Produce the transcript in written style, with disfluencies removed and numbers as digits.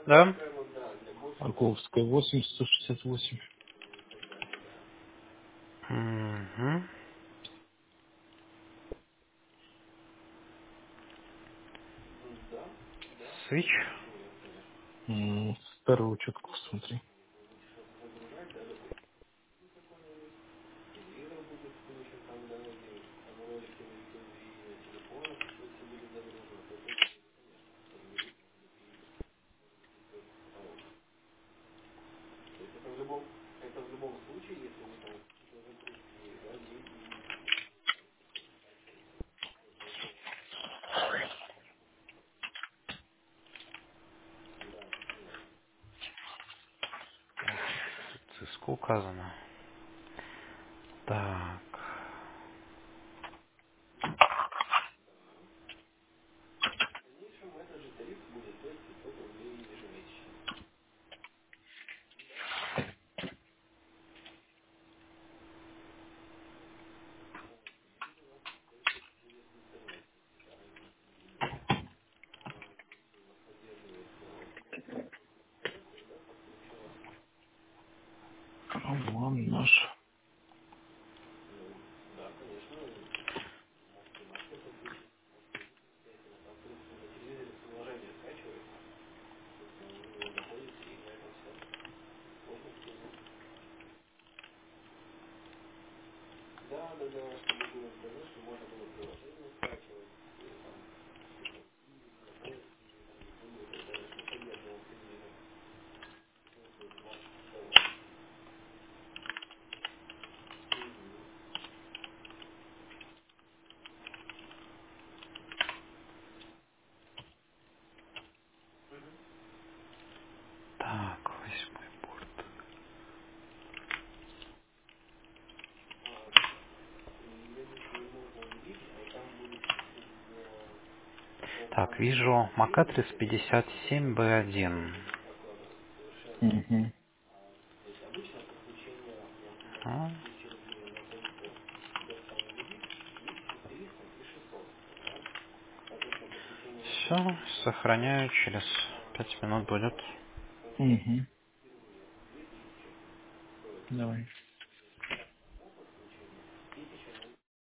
Да? Парковская, 80-168. Угу. Switch. Старую учетку посмотри. Cisco указано. Так. Вон наш. Так, восьмой порт. Так, вижу Макатрис 57B1. Угу. Все, сохраняю, через 5 минут будет. Угу. Давай.